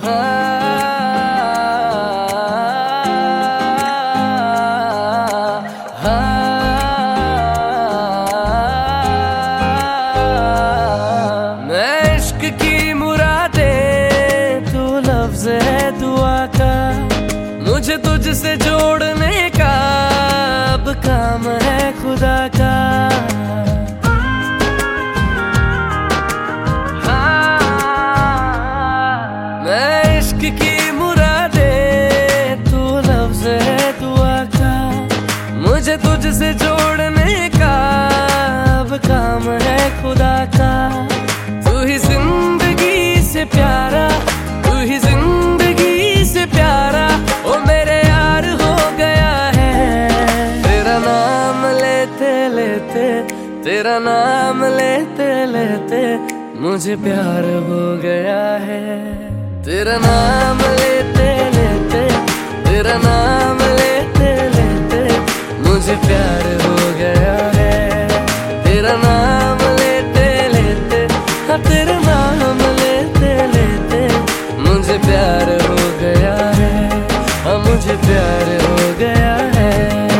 मैं इश्क की मुरादे, तू लफ्ज़ है दुआ का, मुझे तुझसे जोड़ने का अब काम है खुदा का। मैं इश्क की मुरादे, तू लफ्ज़ है दुआ का, मुझे तुझसे जोड़ने का अब काम है खुदा का। तू ही जिंदगी से प्यारा, तू ही जिंदगी से प्यारा, ओ मेरे यार हो गया है। तेरा नाम लेते लेते, तेरा नाम लेते लेते मुझे प्यार हो गया है। तेरा नाम लेते लेते, तेरा नाम लेते लेते मुझे प्यार हो गया है। तेरा नाम लेते लेते, हाँ तेरा नाम लेते लेते मुझे प्यार हो गया है, हाँ मुझे प्यार हो गया है।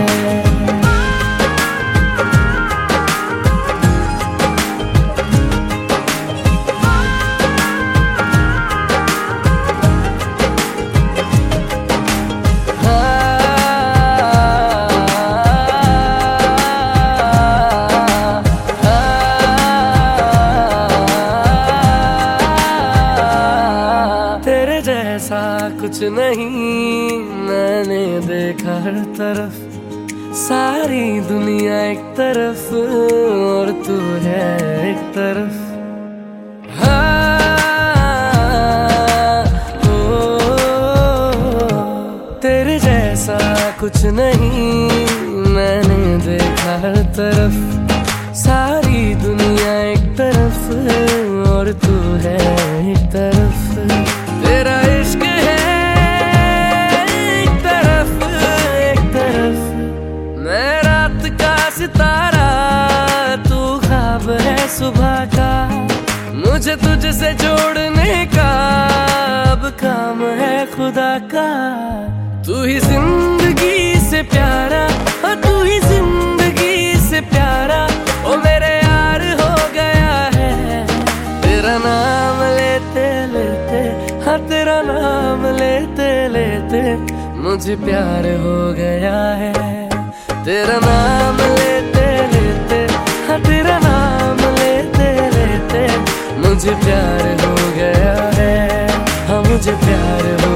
ऐसा कुछ नहीं मैंने देखा हर तरफ, सारी दुनिया एक तरफ और तू है एक तरफ। तेरे जैसा कुछ नहीं मैंने देखा हर तरफ, सारी दुनिया एक तरफ और तू है एक तरफ। तेरा इश्क है एक तरफ एक तरफ, मैं रात का सितारा, तू ख्वाब है सुबह का, मुझे तुझसे जोड़ने का अब काम है खुदा का। तू ही जिंदगी से प्यारा, तू ही जिंदगी से प्यारा, ओ मेरे यार हो गया है। तेरा नाम लेते लेते, हाँ तेरा नाम लेते लेते मुझे प्यार हो गया है। तेरा नाम लेते लेते, हाँ तेरा नाम लेते लेते मुझे प्यार हो गया है, हाँ मुझे प्यार हो